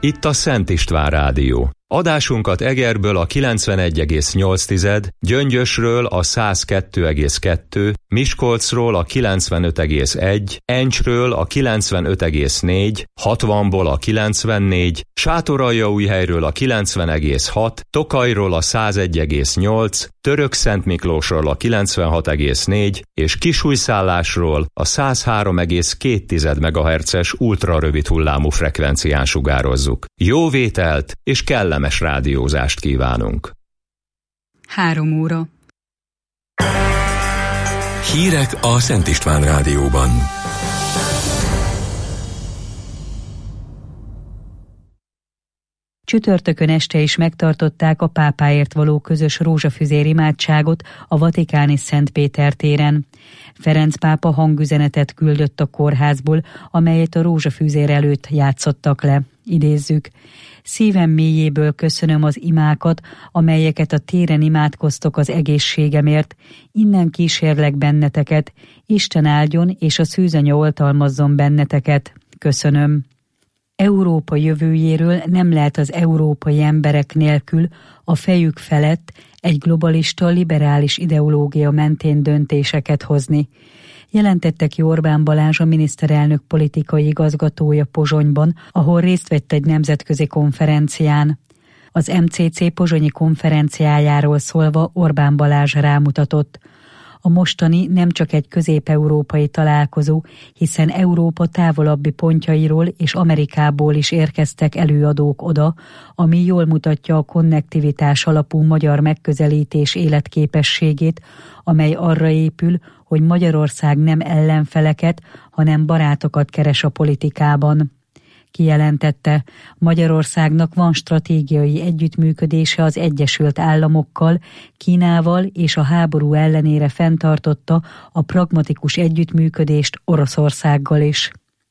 Itt a Szent István Rádió. Adásunkat Egerből a 91,8, Gyöngyösről a 102,2, Miskolcról a 95,1, Encsről a 95,4, 60-ból a 94, Sátoraljaújhelyről a 90,6, Tokajról a 101,8, Törökszentmiklósról a 96,4 és Kisújszállásról a 103,2 MHz-es ultrarövid hullámú frekvencián sugározzuk. Jó vételt és kellemes rádiózást kívánunk! 3 óra. Hírek a Szent István Rádióban. Csütörtökön este is megtartották a pápáért való közös rózsafüzér imádságot a vatikáni Szent Péter téren. Ferenc pápa hangüzenetet küldött a kórházból, amelyet a rózsafüzér előtt játszottak le. Idézzük: szívem mélyéből köszönöm az imákat, amelyeket a téren imádkoztok az egészségemért. Innen kísérlek benneteket. Isten áldjon és a szűzanya oltalmazzon benneteket. Köszönöm. Európa jövőjéről nem lehet az európai emberek nélkül a fejük felett egy globalista, liberális ideológia mentén döntéseket hozni. Jelentette ki Orbán Balázs, a miniszterelnök politikai igazgatója Pozsonyban, ahol részt vett egy nemzetközi konferencián. Az MCC pozsonyi konferenciájáról szólva Orbán Balázs rámutatott: a mostani nem csak egy közép-európai találkozó, hiszen Európa távolabbi pontjairól és Amerikából is érkeztek előadók oda, ami jól mutatja a konnektivitás alapú magyar megközelítés életképességét, amely arra épül, hogy Magyarország nem ellenfeleket, hanem barátokat keres a politikában. Kijelentette, Magyarországnak van stratégiai együttműködése az Egyesült Államokkal, Kínával és a háború ellenére fenntartotta a pragmatikus együttműködést Oroszországgal is.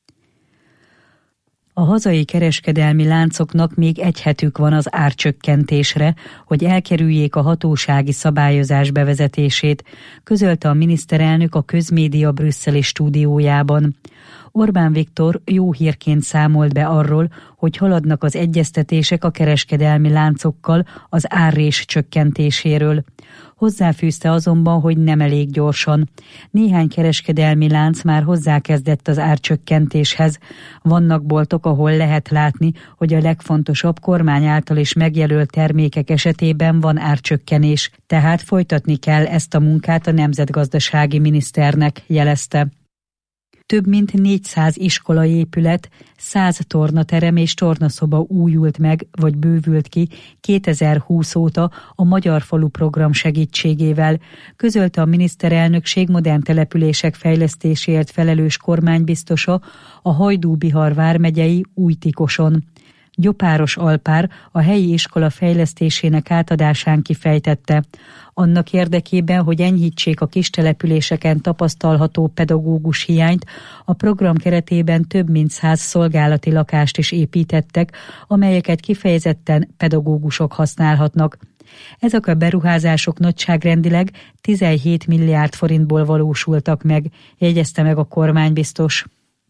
A hazai kereskedelmi láncoknak még egy hetük van az árcsökkentésre, hogy elkerüljék a hatósági szabályozás bevezetését, közölte a miniszterelnök a Közmédia brüsszeli stúdiójában. Orbán Viktor jó hírként számolt be arról, hogy haladnak az egyeztetések a kereskedelmi láncokkal az árrés csökkentéséről. Hozzáfűzte azonban, hogy nem elég gyorsan. Néhány kereskedelmi lánc már hozzákezdett az árcsökkentéshez. Vannak boltok, ahol lehet látni, hogy a legfontosabb kormány által is megjelölt termékek esetében van árcsökkenés, tehát folytatni kell ezt a munkát a nemzetgazdasági miniszternek, jelezte. Több mint 400 iskolaépület, 100 tornaterem és tornaszoba újult meg vagy bővült ki 2020 óta a Magyar Falu program segítségével, közölte a miniszterelnökség modern települések fejlesztéséért felelős kormánybiztosa a Hajdú-Bihar vármegyei Újtikoson. Gyopáros Alpár a helyi iskola fejlesztésének átadásán kifejtette: annak érdekében, hogy enyhítsék a kistelepüléseken tapasztalható pedagógus hiányt, a program keretében több mint 100 szolgálati lakást is építettek, amelyeket kifejezetten pedagógusok használhatnak. Ezek a beruházások nagyságrendileg 17 milliárd forintból valósultak meg, jegyezte meg a kormánybiztos.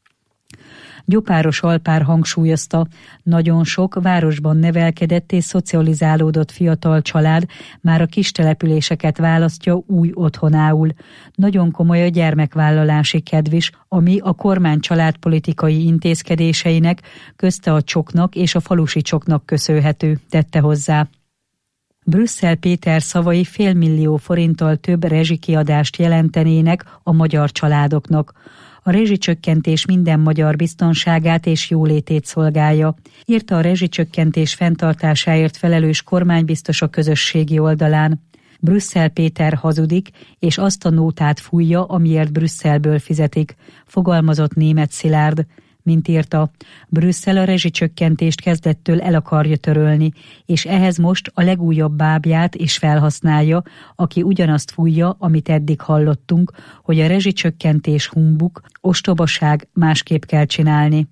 Gyopáros Alpár hangsúlyozta, nagyon sok városban nevelkedett és szocializálódott fiatal család már a kistelepüléseket választja új otthonául. Nagyon komoly a gyermekvállalási kedv is, ami a kormány családpolitikai intézkedéseinek, közte a csoknak és a falusi csoknak köszönhető, tette hozzá. Brüsszel Péter szavai $500 millió forinttal több rezsikiadást jelentenének a magyar családoknak. A rezsicsökkentés minden magyar biztonságát és jólétét szolgálja, írta a rezsicsökkentés fenntartásáért felelős kormánybiztos a közösségi oldalán. Brüsszel Péter hazudik, és azt a nótát fújja, amiért Brüsszelből fizetik, fogalmazott Németh Szilárd. Mint írta, Brüsszel a rezsicsökkentést kezdettől el akarja törölni, és ehhez most a legújabb bábját is felhasználja, aki ugyanazt fújja, amit eddig hallottunk, hogy a rezsicsökkentés humbuk, ostobaság, másképp kell csinálni.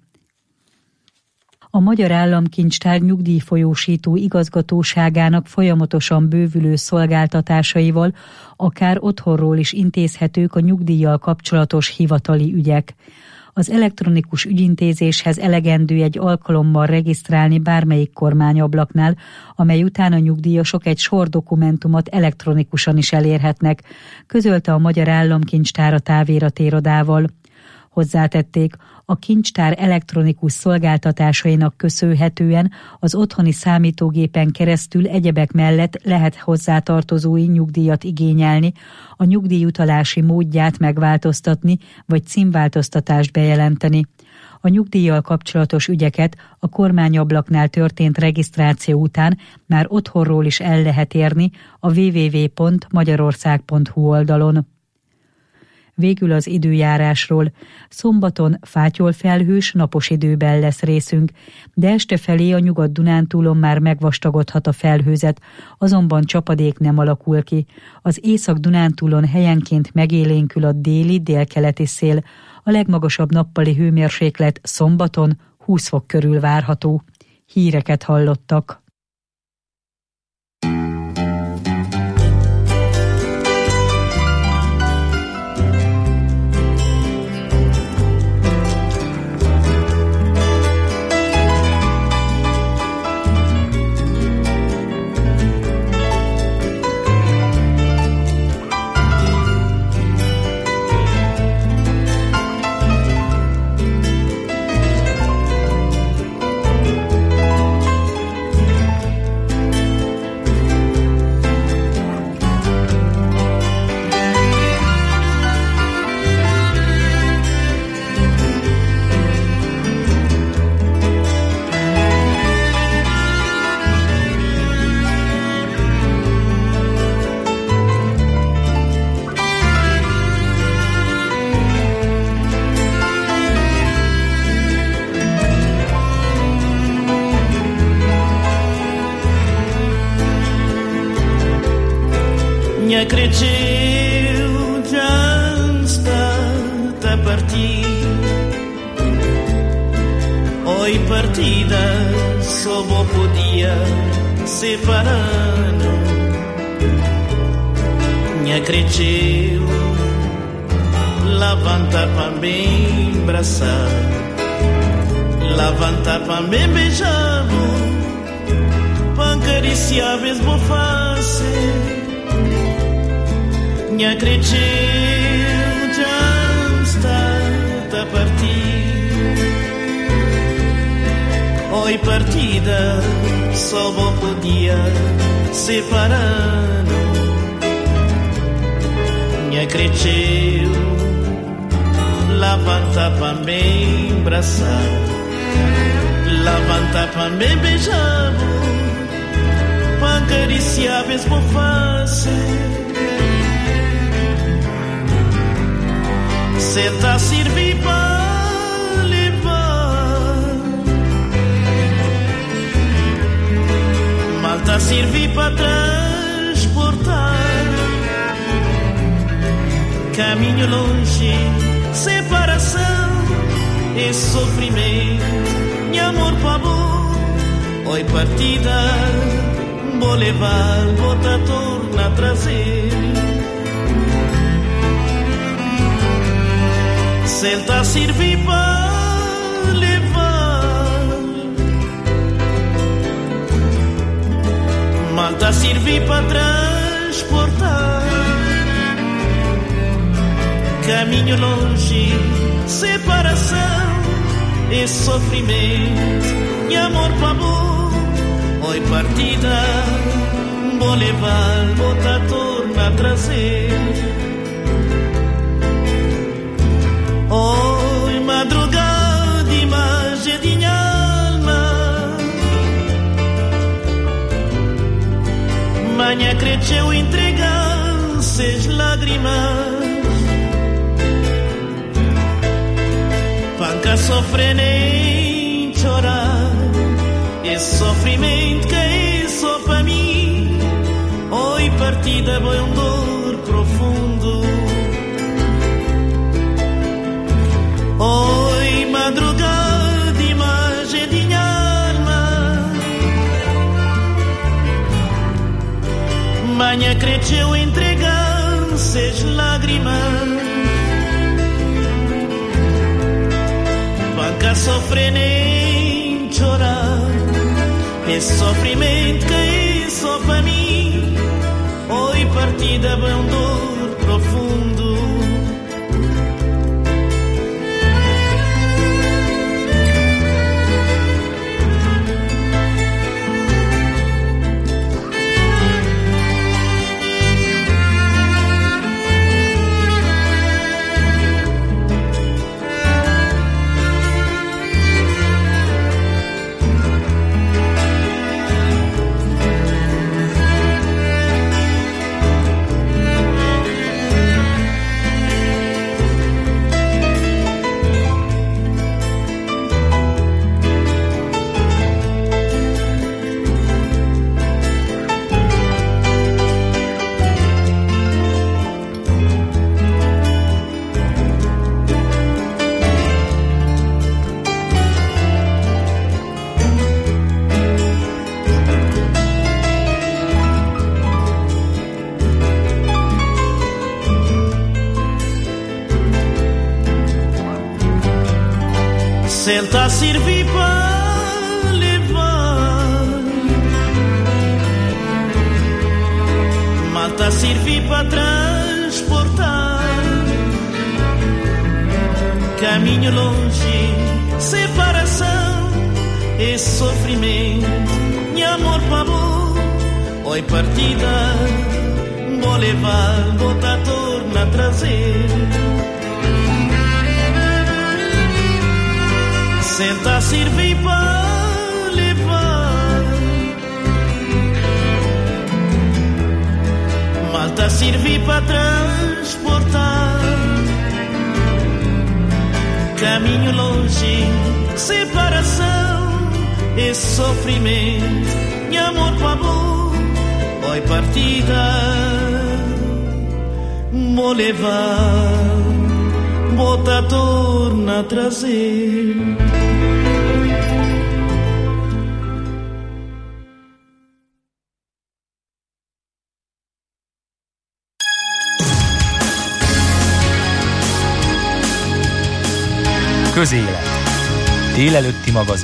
A Magyar Államkincstár nyugdíjfolyósító igazgatóságának folyamatosan bővülő szolgáltatásaival akár otthonról is intézhetők a nyugdíjjal kapcsolatos hivatali ügyek. Az elektronikus ügyintézéshez elegendő egy alkalommal regisztrálni bármelyik kormányablaknál, amely után a nyugdíjasok egy sor dokumentumot elektronikusan is elérhetnek, közölte a Magyar Államkincstár a táviratirodával. Hozzátették, a kincstár elektronikus szolgáltatásainak köszönhetően az otthoni számítógépen keresztül egyebek mellett lehet hozzátartozói nyugdíjat igényelni, a nyugdíjutalási módját megváltoztatni vagy címváltoztatást bejelenteni. A nyugdíjjal kapcsolatos ügyeket a kormányablaknál történt regisztráció után már otthonról is el lehet érni a www.magyarország.hu oldalon. Végül az időjárásról. Szombaton fátyolfelhős, napos időben lesz részünk, de este felé a Nyugat-Dunántúlon már megvastagodhat a felhőzet, azonban csapadék nem alakul ki. Az Észak-Dunántúlon helyenként megélénkül a déli-délkeleti szél, a legmagasabb nappali hőmérséklet szombaton 20 fok körül várható. Híreket hallottak. Minha cresceu já está a partir. Oi partida só vou podia separando. Minha cresceu levanta para bem braçar, levanta para bem beijar, para acariciar mesmo face. Minha cresceu já está a partir. Oi partida só vou podia separando. Minha cresceu levanta para bem braçar, levanta para bem beijar, para acariciar mesmo face. Senta a servir para levar, malta a servir para transportar. Caminho longe, separação e sofrimento. Meu amor para bom, oi partida, vou levar, vou te tornar a trazer. Senta a servir para levar, malta a servir para transportar. Caminho longe, separação e sofrimento. E amor para amor, oi partida, vou levar, vou te tornar a trazer. Oi, madrugada, imagem de minha alma, manhã cresceu entregar seis lágrimas, panca sofrer nem chorar, esse sofrimento que é só para mim. Oi, partida, foi dor profundo. Oi, madrugada, imagem de minha alma, manhã cresceu entregar seis lágrimas, Nunca sofrer nem chorar. Esse sofrimento que é só para mim. Oi, partida é um dor profundo. Senta a servir para levar, malta a servir para transportar. Caminho longe, separação, esse sofrimento, e amor para amor. Oi, partida, vou levar, vou tá torna a trazer. Senta a servir para levar, malta a servir para transportar. Caminho longe, separação, esse sofrimento, e amor para amor. Oi, partida, vou levar, vou tá torna a trazer. Közélet. Délelőtti magazin.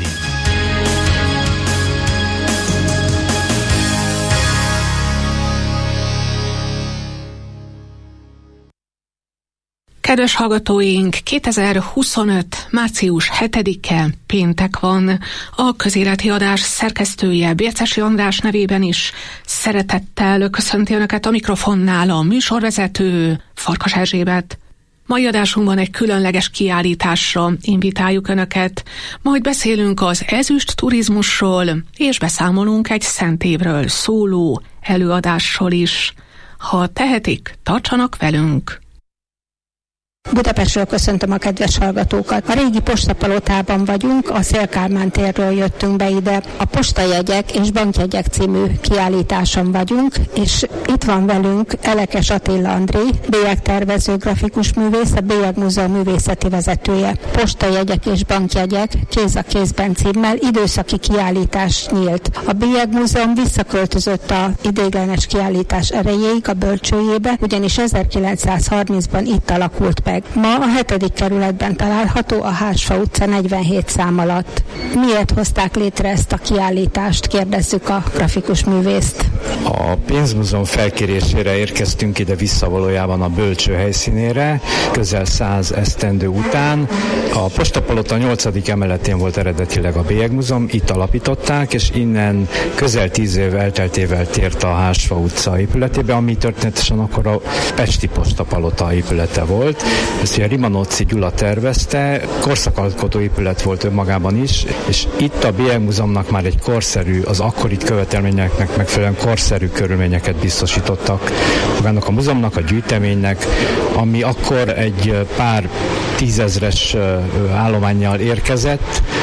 Kedves hallgatóink, 2025. március 7-e péntek van. A közéleti adás szerkesztője Bércesi András nevében is szeretettel köszönti Önöket a mikrofonnál a műsorvezető Farkas Erzsébet. Mai adásunkban egy különleges kiállításra invitáljuk Önöket, majd beszélünk az ezüst turizmusról, és beszámolunk egy szent évről szóló előadásról is. Ha tehetik, tartsanak velünk! Budapestről köszöntöm a kedves hallgatókat. A régi postapalotában vagyunk, a Széll Kálmán térről jöttünk be ide. A Postajegyek és Bankjegyek című kiállításon vagyunk, és itt van velünk Elekes Attila André, bélyegtervező grafikus művész, a Bélyeg Múzeum művészeti vezetője. Postajegyek és Bankjegyek kéz a kézben címmel időszaki kiállítás nyílt. A Bélyeg Múzeum visszaköltözött a ideiglenes kiállítás erejéig a bölcsőjébe, ugyanis 1930-ban itt alakult meg. Ma a 7. kerületben található, a Hársfa utca 47 szám alatt. Miért hozták létre ezt a kiállítást? Kérdezzük a grafikus művészt. A pénzmúzeum felkérésére érkeztünk ide vissza valójában a bölcső helyszínére, közel 100 esztendő után. A Postapalota 8. emeletén volt eredetileg a Bélyegmúzeum, itt alapították, és innen közel 10 év elteltével tért a Hársfa utca épületébe, ami történetesen akkor a Pesti Postapalota épülete volt. Ezt ugye Rimanóczy Gyula tervezte, korszakalkotó épület volt önmagában is, és itt a Bélyegmúzeumnak már egy korszerű, az akkori követelményeknek megfelelően korszerű körülményeket biztosítottak magának a múzeumnak, a gyűjteménynek, ami akkor egy pár tízezres állománnyal érkezett,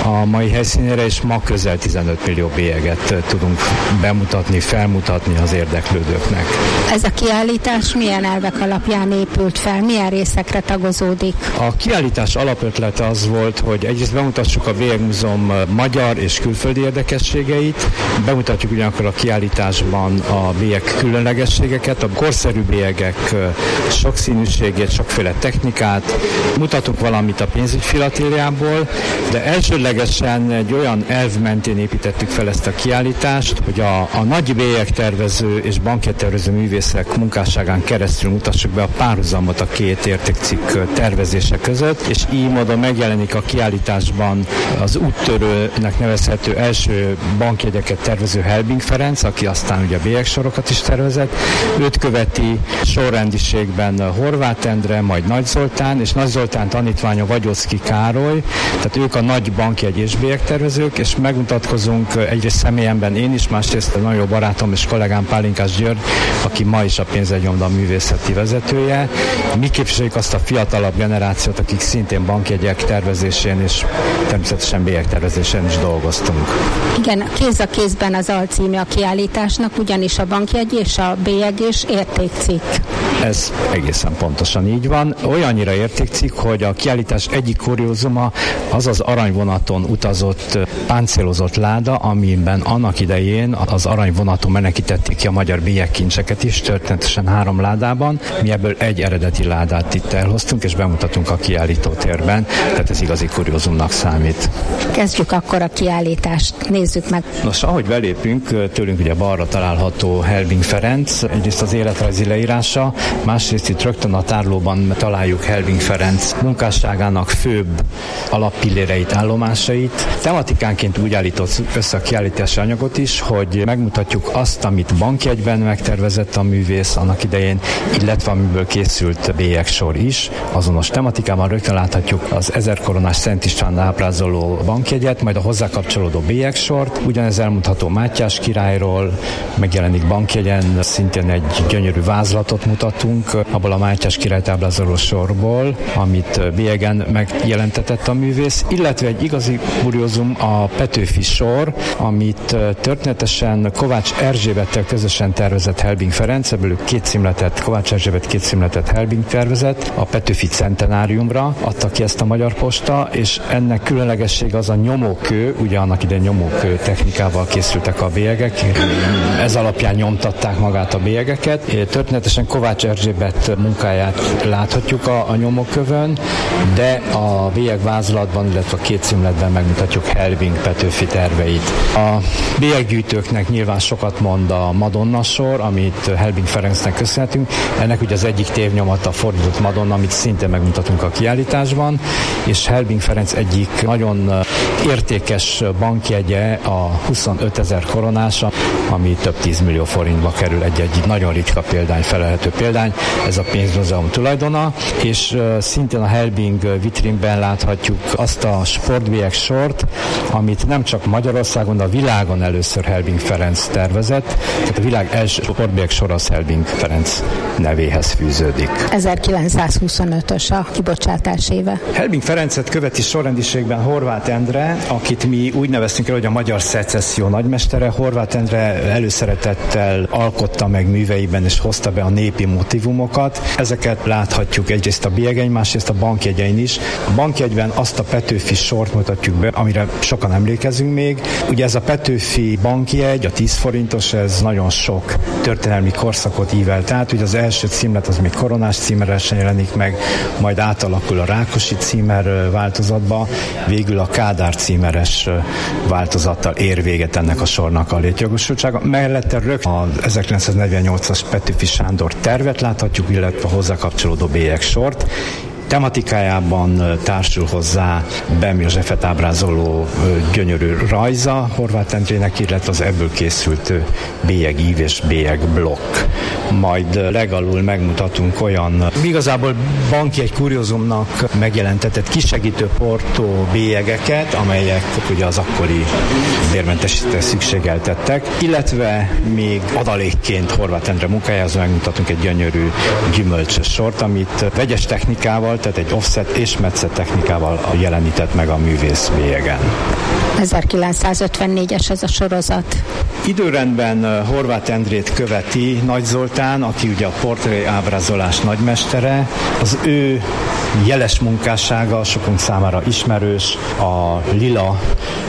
a mai helyszínére, és ma közel 15 millió bélyeget tudunk bemutatni, felmutatni az érdeklődőknek. Ez a kiállítás milyen elvek alapján épült fel? Milyen részekre tagozódik? A kiállítás alapötlete az volt, hogy egyrészt bemutassuk a Bélyegmúzeum magyar és külföldi érdekességeit, bemutatjuk ugyanakkor a kiállításban a bélyeg különlegességeket, a korszerű bélyegek sokszínűségét, sokféle technikát, mutatunk valamit a pénzügyfilatériából, de elsődlegesen egy olyan elv mentén építettük fel ezt a kiállítást, hogy a nagy bélyegtervező és bankjegytervező művészek munkásságán keresztül mutassuk be a párhuzamot a két értékcikk tervezése között, és így módon megjelenik a kiállításban az úttörőnek nevezhető első bankjegyeket tervező Helbing Ferenc, aki aztán ugye a bélyegsorokat is tervezett. Őt követi sorrendiségben Horváth Endre, majd Nagy Zoltán, és Nagy Zoltán tanítványa Vagyocki Károly, tehát ők a nagy bankjegy és bélyegtervezők, és megmutatkozunk egyrészt személyemben én is, másrészt a nagyon jó barátom és kollégám Pálinkás György, aki ma is a pénzegyomda művészeti vezetője. Mi képviseljük azt a fiatalabb generációt, akik szintén bankjegyek tervezésén és természetesen bélyegtervezésén is dolgoztunk. Igen, kéz a kézben az alcíme a kiállításnak, ugyanis a bankjegy és a bélyeg és értékcikk. Ez egészen pontosan így van. Olyannyira értékcikk, hogy a kiállítás egyik kuriózuma az az aranyvonaton utazott páncélozott láda, amiben annak idején az aranyvonaton menekítették ki a magyar bélyegkincseket is, történetesen 3 ládában. Mi ebből egy eredeti ládát itt elhoztunk, és bemutatunk a kiállítótérben, tehát ez igazi kuriózumnak számít. Kezdjük akkor a kiállítást, nézzük meg. Nos, ahogy belépünk, tőlünk ugye balra található Helbing Ferenc, egyrészt az életrajzi leírása, másrészt itt rögtön a tárlóban találjuk Helbing Ferenc munkásságának főbb alappilléreit, állomásait. Tematikánként úgy állított össze a kiállítási anyagot is, hogy megmutatjuk azt, amit bankjegyben megtervezett a művész annak idején, illetve amiből készült bélyegsor is. Azonos tematikában rögtön láthatjuk az 1000 koronás Szent István ábrázoló bankjegyet, majd a hozzá kapcsolódó bélyegsort. Ugyanez elmondható Mátyás királyról, megjelenik bankjegyen, szintén egy gyönyörű vázlatot mutatunk, abból a Mátyás királyt ábrázoló sorból, amit bélyegen megjelentetett a művész, illetve egy igazi kuriózum a Petőfi sor, amit történetesen Kovács Erzsébettel közösen tervezett Helbing Ferenc, ebből Kovács Erzsébet 2 címletet Helbing tervezett, a Petőfi centenáriumra adta ki ezt a Magyar Posta, és ennek különlegesség az a nyomókő, ugye annak idején nyomókő technikával készültek a bélyegek, ez alapján nyomtatták magát a bélyegeket. Történetesen Kovács Erzsébet munkáját láthatjuk a nyomókövön, de a bélyegvázlatban, illetve a 2 címletben megmutatjuk Helbing Petőfi terveit. A bélyeggyűjtőknek nyilván sokat mond a Madonna sor, amit Helbing Ferencnek köszönhetünk. Ennek ugye az egyik tévnyomata a fordított Madonna, amit szintén megmutatunk a kiállításban, és Helbing Ferenc egyik nagyon értékes bankjegye a 25 000 koronása, ami több 10 millió forintba kerül, egy nagyon ritka példány, felelhető példány, ez a pénzmúzeum tulajdona, és szintén a Helbing vitrínben láthatjuk azt a sportbélyeg sort, amit nem csak Magyarországon, de a világon először Helbing Ferenc tervezett, tehát a világ első sportbélyeg sor az Helbing Ferenc nevéhez fűződik. 1925-ös a kibocsátás éve. Helbing Ferencet követi sorrendiségben Horváth Endre, akit mi úgy neveztünk el, hogy a magyar szecesszió nagymestere. Horváth Endre előszeretettel alkotta meg műveiben és hozta be a népi motivumokat. Ezeket láthatjuk egyrészt a bélyegen, másrészt a bankjegyein is. A bankjegyben azt a Petőfi sort mutatjuk be, amire sokan emlékezünk még. Ugye ez a Petőfi bankjegy, a 10 forintos, ez nagyon sok történelmi korszakot ívelt át. Ugye az első címlet az még koronás címeresen jelenik meg, majd átalakul a Rákosi címer változatba, végül a Kádár címeres változattal ér véget ennek a sornak a létjogosultsága. Mellette rögtön a 1948-as Petőfi Sándor tervet láthatjuk, illetve a hozzá kapcsolódó bélyegsort. Tematikájában társul hozzá Bem Józsefet ábrázoló gyönyörű rajza Horváth Endrének, illetve az ebből készült bélyegív és bélyegblokk. Majd legalul megmutatunk olyan igazából bankjegy kuriózumnak megjelentetett kisegítő portó bélyegeket, amelyek ugye az akkori bérmentesítésre szükségeltettek, illetve még adalékként Horváth Endre munkájához megmutatunk egy gyönyörű gyümölcsös sort, amit vegyes technikával technikával, tehát egy offset és metszet technikával jelenített meg a művész bélyegen. 1954-es ez a sorozat. Időrendben Horváth Endrét követi Nagy Zoltán, aki ugye a portré ábrázolás nagymestere. Az ő jeles munkássága sokunk számára ismerős, a lila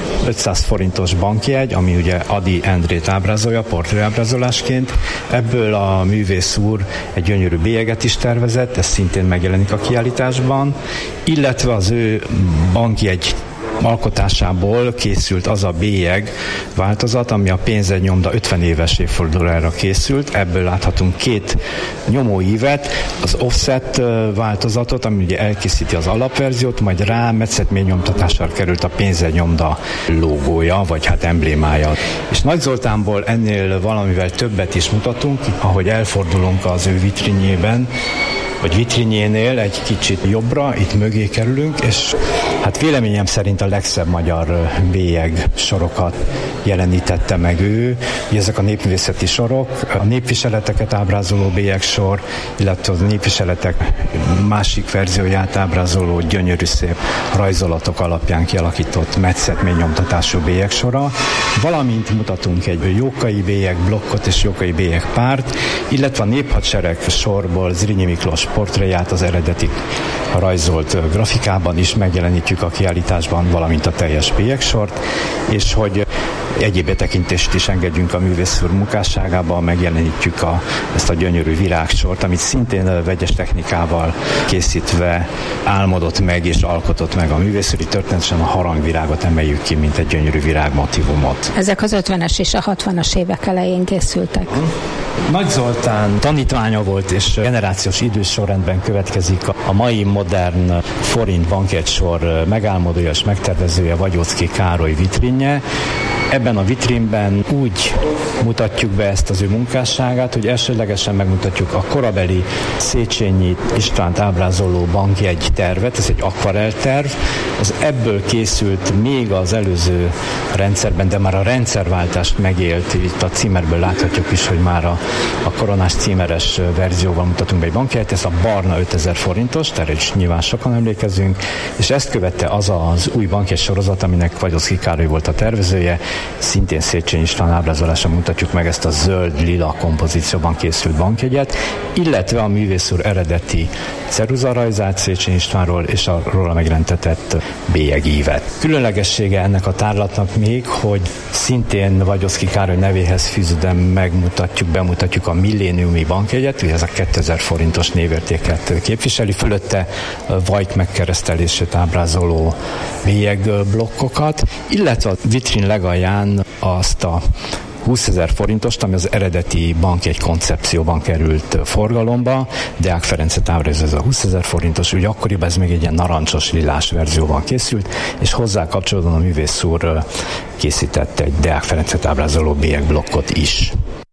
500 forintos bankjegy, ami ugye Ady Endrét ábrázolja portréábrázolásként. Ebből a művész úr egy gyönyörű bélyeget is tervezett, ez szintén megjelenik a kiállításban, illetve az ő bankjegy alkotásából készült az a bélyeg változat, ami a pénzegynyomda 50 éves évfordulójára készült. Ebből láthatunk 2 nyomóívet, az offset változatot, ami ugye elkészíti az alapverziót, majd rá metszetménynyomtatásra került a pénzegynyomda logója, vagy hát emblémája. És Nagy Zoltánból ennél valamivel többet is mutatunk, ahogy elfordulunk az ő vitrinjében, vagy vitrinjénél egy kicsit jobbra, itt mögé kerülünk, és hát véleményem szerint a legszebb magyar bélyeg sorokat jelenítette meg ő. Ugye ezek a népművészeti sorok, a népviseleteket ábrázoló bélyegsor, illetve a népviseletek másik verzióját ábrázoló gyönyörű szép rajzolatok alapján kialakított metszetménynyomtatású bélyegsora, valamint mutatunk egy jókai bélyeg blokkot és jókai bélyeg párt, illetve a néphadsereg sorból Zrínyi Miklós portréját az eredeti rajzolt grafikában is megjelenítjük a kiállításban, valamint a teljes bélyegsort, és hogy egyéb betekintést is engedjünk a művész úr munkásságába, megjelenítjük ezt a gyönyörű virágsort, amit szintén vegyes technikával készítve álmodott meg és alkotott meg a művész úr. Történetesen a harangvirágot emeljük ki, mint egy gyönyörű virágmotívumot. Ezek az 50-es és a 60-as évek elején készültek. Nagy Zoltán tanítványa volt, és generációs idősorrendben következik a mai modern forint bankjegysor megálmodója és megtervezője Vagyóczky Károly vitrinje. Ebben a vitrínben úgy mutatjuk be ezt az ő munkásságát, hogy elsődlegesen megmutatjuk a korabeli Széchenyi Istvánt ábrázoló bankjegy tervet, ez egy akvarellterv, az ebből készült még az előző rendszerben, de már a rendszerváltást megélt, itt a címerből láthatjuk is, hogy már a koronás címeres verzióval mutatunk be egy bankjegyet, ez a barna 5000 forintos, erre is nyilván sokan emlékezünk, és ezt követte az új bankjegy sorozat, aminek Vagyóczky Károly volt a tervezője, szintén Széchenyi István ábrázolása mutatjuk meg ezt a zöld-lila kompozícióban készült bankjegyet, illetve a művész úr eredeti ceruzarajzát Széchenyi Istvánról és a róla megjelentetett bélyegívet. Különlegessége ennek a tárlatnak még, hogy szintén Vagyóczky Károly nevéhez fűződően bemutatjuk a milléniumi bankjegyet, ugye ez a 2000 forintos névértéket képviseli, fölötte Vajt megkeresztelését ábrázoló bélyegblokkokat, illetve a vitrin legalján azt a 20 000 forintost, ami az eredeti bankjegy koncepcióban került forgalomba. Deák Ferencet ábrázolja, ez a 20 000 forintos, ugye akkoriban ez még egy ilyen narancsos, lilás verzióban készült, és hozzá kapcsolódóan a művész úr készített egy Deák Ferencet ábrázoló bélyegblokkot is.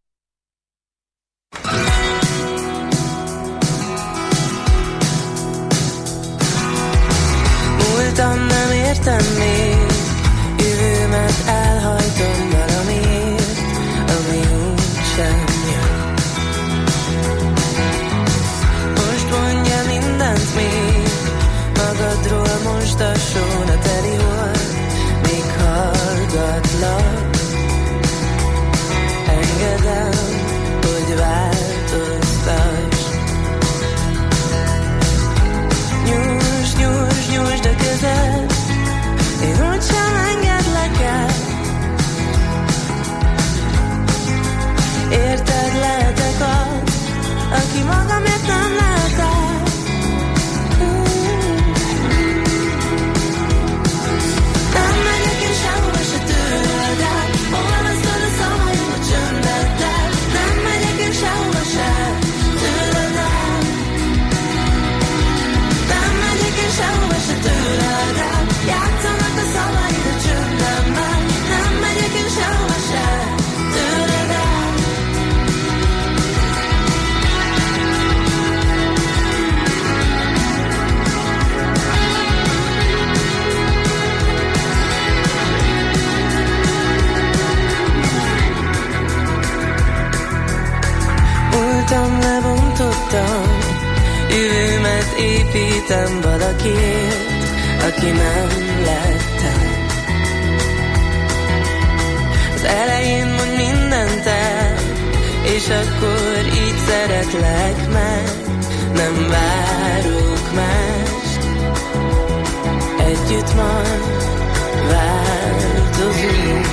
Múltam nem értem még, jövőmet elhajtom valamiért, ami úgysem jön. Most mondja mindent még, magadról most a sóna teli hold, még hallgatlak. Engedem, hogy változtass. Nyújtsd a kezed, én úgysem engedlek el. Érted, lehetek az, aki magamért nem lehet el. Nem megyek én sehova se tőled el, olvasztod a szavaim a csöndeddel. Nem megyek én sehova se tőled el. Nem megyek én sehova se tőled el, játszanak a szavaid a csöndemmel. Nem megyek én sehova se tőled el. Múltam, lebontottam, jövőmet építem valakiért, aki nem lettem. Az elején mond mindent el, és akkor így szeretlek meg. Nem várok mást, együtt majd változunk.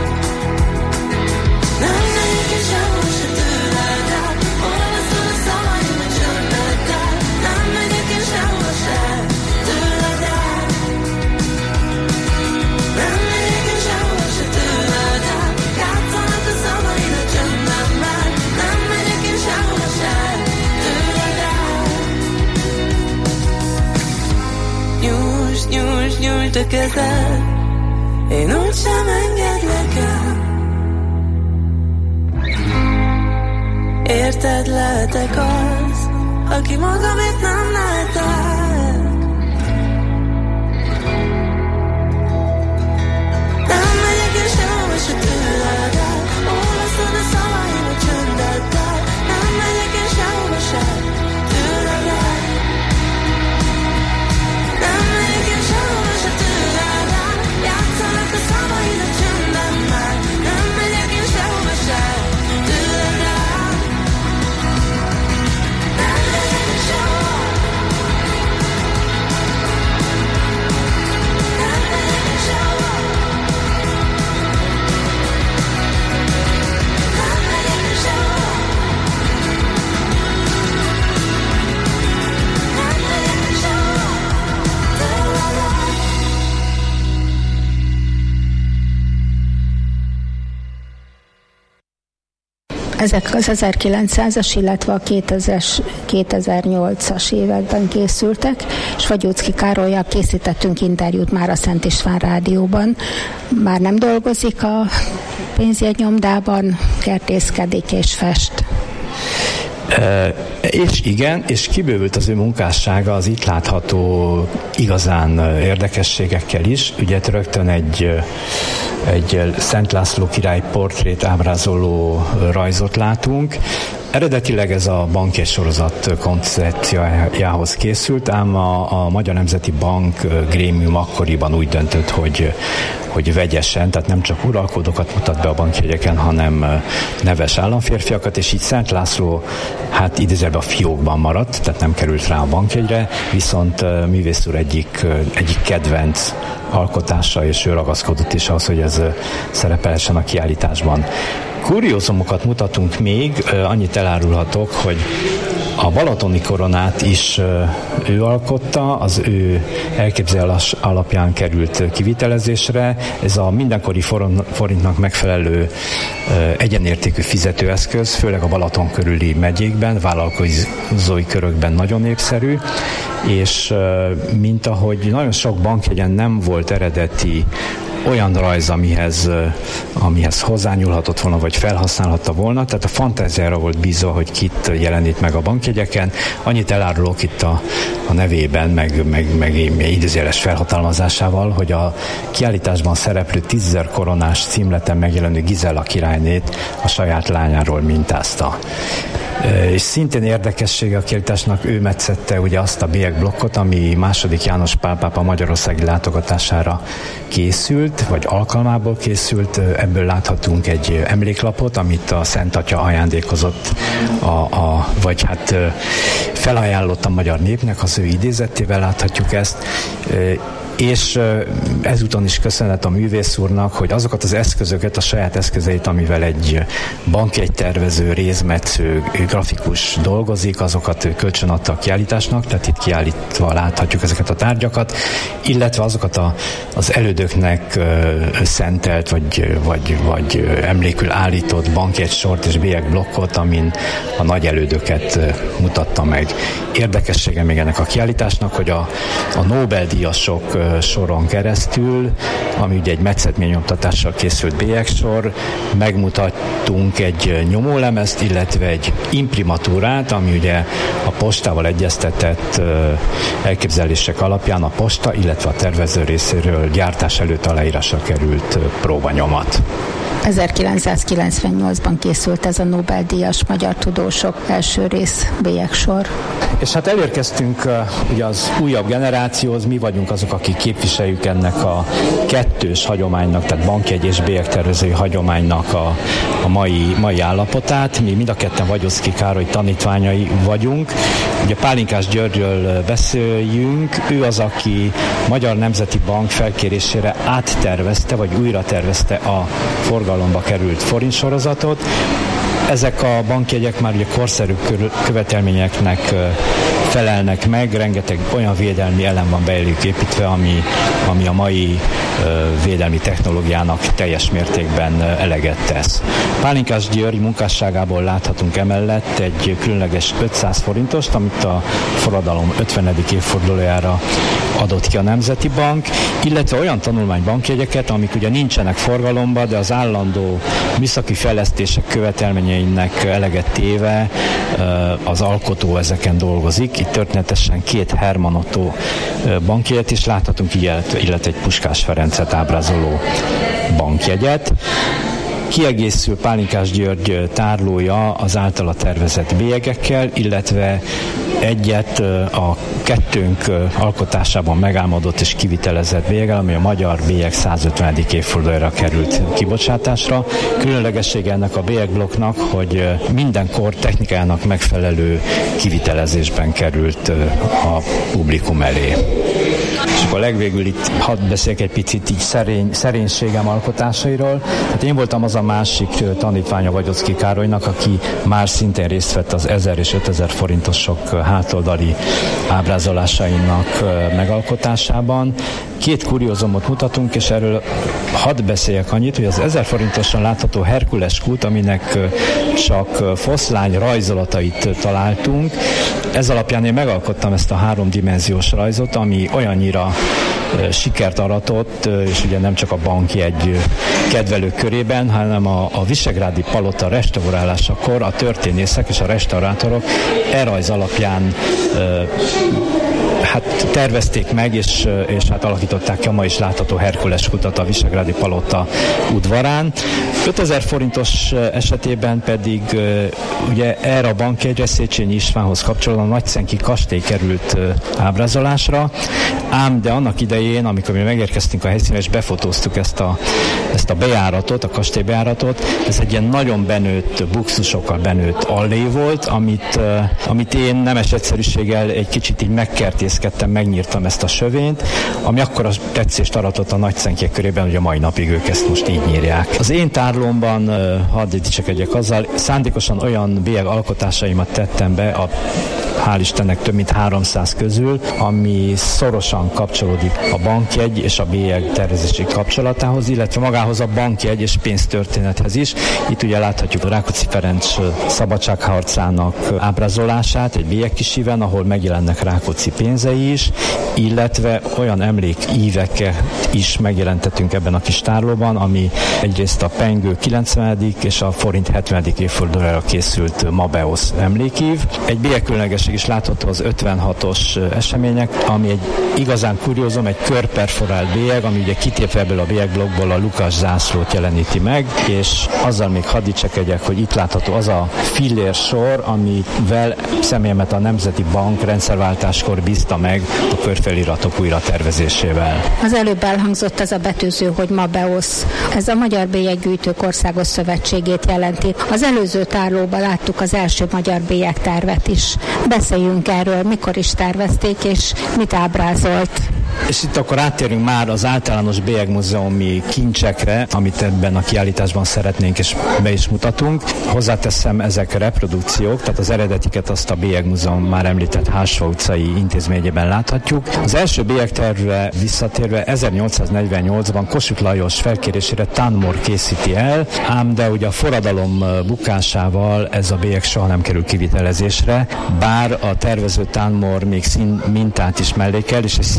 Nem megyek és sehol se tőled el, olvaszol a szavaim a csöndeddel. Nem megyek és sehol se tőled el. Nem megyek és sehol se tőled el, játszanak a szavaim a csöndemmel. Nem megyek és sehol se tőled el. Nyújtsd a kezed, én úgysem engedlek el. Érted, lehetek az, aki magamért nem lehetek. Nem megyek és sehol se tőled el, olvaszod a szavaim a csöndeddel. Nem megyek és sehol se tőled el. Nem megyek és sehol se tőled el, játszanak a szavaid a csöndemmel. Nem megyek és sehol se tőled el. Nem megyek és sehol. Nem megyek és sehol. Nem megyek és sehol. Nem megyek és sehol. Tőled el. Ezek az 1900-as, illetve a 2008-as években készültek, és Fagyóczky Károllyal készítettünk interjút már a Szent István Rádióban. Már nem dolgozik a pénzjegynyomdában, kertészkedik és fest. És igen, és kibővült az ő munkássága az itt látható igazán érdekességekkel is. Ugye rögtön egy Szent László király portrét ábrázoló rajzot látunk. Eredetileg ez a bankjegy sorozat koncepciójához készült, ám a Magyar Nemzeti Bank grémium akkoriban úgy döntött, hogy vegyesen, tehát nem csak uralkodókat mutat be a bankjegyeken, hanem neves államférfiakat, és így Szent László, hát idézőjelben a fiókban maradt, tehát nem került rá a bankjegyre, viszont művész úr egyik kedvenc alkotása, és ő ragaszkodott is ahhoz, hogy ez szerepelhessen a kiállításban. Kuriózumokat mutatunk még, annyit elárulhatok, hogy a balatoni koronát is ő alkotta, az ő elképzelés alapján került kivitelezésre. Ez a mindenkori forintnak megfelelő egyenértékű fizetőeszköz, főleg a Balaton körüli megyékben, vállalkozói körökben nagyon népszerű, és mint ahogy nagyon sok bankjegyen nem volt eredeti olyan rajz, amihez hozzányúlhatott volna, vagy felhasználhatta volna, tehát a fantáziára volt bízva, hogy kit jelenít meg a bankjegyeken. Annyit elárulok itt a nevében, meg idézőjeles felhatalmazásával, hogy a kiállításban szereplő 10 000 koronás címleten megjelenő Gizella királynét a saját lányáról mintázta. És szintén érdekessége a kiállításnak, ő metszette ugye azt a bélyegblokkot, ami II. János Pál pápa magyarországi látogatására készült, vagy alkalmából készült. Ebből láthatunk egy emléklapot, amit a Szent Atya ajándékozott, vagy hát felajánlott a magyar népnek, az ő idézettével láthatjuk ezt. És ezúton is köszönet a művész úrnak, hogy azokat az eszközöket, a saját eszközeit, amivel egy bankjegytervező, rézmetsző, grafikus dolgozik, azokat ő kölcsönadta a kiállításnak, tehát itt kiállítva láthatjuk ezeket a tárgyakat, illetve azokat az elődöknek szentelt, vagy emlékül állított bankjegysort és bélyegblokkot, amin a nagy elődöket mutatta meg. Érdekessége még ennek a kiállításnak, hogy a Nobel-díjasok soron keresztül, ami ugye egy metszetménynyomtatással készült bélyegsor, megmutattunk egy nyomólemezt, illetve egy imprimatúrát, ami ugye a postával egyeztetett elképzelések alapján a posta, illetve a tervező részéről gyártás előtt aláírásra került próbanyomat. 1998-ban készült ez a Nobel-díjas magyar tudósok első rész bélyegsor. És hát elérkeztünk ugye az újabb generációhoz, mi vagyunk azok, akik képviseljük ennek a kettős hagyománynak, tehát bankjegy és bélyegtervezői hagyománynak a mai állapotát. Mi mind a ketten Vagyoszky Károly tanítványai vagyunk. Ugye Pálinkás Györgyről beszéljünk, ő az, aki Magyar Nemzeti Bank felkérésére áttervezte, vagy újra tervezte a forgalomba került forintsorozatot. Ezek a bankjegyek már ugye korszerű követelményeknek felelnek meg, rengeteg olyan védelmi elem van beléjük építve, ami a mai védelmi technológiának teljes mértékben eleget tesz. Pálinkás György munkásságából láthatunk emellett egy különleges 500 forintost, amit a forradalom 50. évfordulójára adott ki a Nemzeti Bank, illetve olyan tanulmánybankjegyeket, amik ugye nincsenek forgalomba, de az állandó műszaki fejlesztések követelményeinek eleget téve az alkotó ezeken dolgozik. Itt történetesen 2 Hermann Otto bankjegyet is láthatunk, illetve egy Puskás Ferencet ábrázoló bankjegyet. Kiegészül Pálinkás György tárlója az általa tervezett bélyegekkel, illetve egyet a kettőnk alkotásában megálmodott és kivitelezett bélyeggel, ami a magyar bélyeg 150. évfordulójára került kibocsátásra. Különlegessége ennek a bélyegblokknak, hogy mindenkor technikájának megfelelő kivitelezésben került a publikum elé. És akkor legvégül itt hadd beszéljek egy picit így szerénységem alkotásairól. Hát én voltam az a másik tanítványa Vagyoszky Károlynak, aki már szintén részt vett az 1000 és 5000 forintosok hátoldali ábrázolásainak megalkotásában. 2 kuriózumot mutatunk, és erről hadd beszéljek annyit, hogy az 1000 forintosan látható Herkules kút, aminek csak foszlány rajzolatait találtunk. Ez alapján én megalkottam ezt a 3-dimenziós rajzot, ami olyannyira sikert aratott, és ugye nem csak a bankjegy kedvelők körében, hanem a Visegrádi Palota restaurálásakor a történészek és a restaurátorok rajz alapján tervezték meg, és hát alakították ki a ma is látható Herkules kutat a Visegrádi Palota udvarán. 5000 forintos esetében pedig ugye erre a bankjegyre Széchenyi Istvánhoz kapcsolódóan a Nagyszenki kastély került ábrázolásra, ám de annak idején, amikor mi megérkeztünk a helyszínre és befotóztuk ezt a bejáratot, a kastély bejáratot, ez egy ilyen nagyon benőtt, buxusokkal benőtt allé volt, amit én nemes egyszerűséggel egy kicsit így megkertészkedtem, megnyírtam ezt a sövényt, ami akkor a tetszést aratott a nagyszenkiek körében, hogy a mai napig ők ezt most így nyírják. Az én tárlomban, hadd dicsekedjek azzal, szándékosan olyan bélyeg alkotásaimat tettem be, hál' Istennek több mint 300 közül, ami szorosan kapcsolódik a bankjegy és a bélyeg tervezési kapcsolatához, illetve magához a bankjegy és pénztörténethez is. Itt ugye láthatjuk a Rákóczi Ferenc szabadságharcának ábrázolását egy bélyegkisíven, ahol megjelennek Rákóczi pénzei is, illetve olyan emlékíveket is megjelentettünk ebben a kis tárlóban, ami egyrészt a pengő 90. és a forint 70. évfordulójára készült Mabeosz emlékív. Egy bélyegkülönlegesség is látható az 56-os események, ami egy igazán kuriózum, egy körperforált bélyeg, ami ugye kitépve ebből a bélyegblokkból a Lukas zászlót jeleníti meg, és azzal még hadd dicsekedjek, hogy itt látható az a fillérsor, amivel személyemet a Nemzeti Bank rendszerváltáskor bízta meg a körfeliratok újra tervezésével. Az előbb elhangzott ez a betűző, hogy Mabeosz. Ez a Magyar Bélyeggyűjtők Országos Szövetségét jelenti. Az előző tárlóban láttuk az első magyar bélyegtervet is. Beszéljünk erről, mikor is tervezték, és mit ábrázolt. És itt akkor áttérünk már az általános bélyegmúzeumi kincsekre, amit ebben a kiállításban szeretnénk és be is mutatunk. Hozzáteszem, ezek reprodukciók, tehát az eredetiket azt a Bélyegmúzeum már említett Hársfa utcai intézményében láthatjuk. Az első bélyegtervre visszatérve 1848-ban Kossuth Lajos felkérésére Tanmor készíti el, ám de ugye a forradalom bukásával ez a bélyeg soha nem kerül kivitelezésre, bár a tervező Tanmor még színmintát is mellékel, és egy színpróba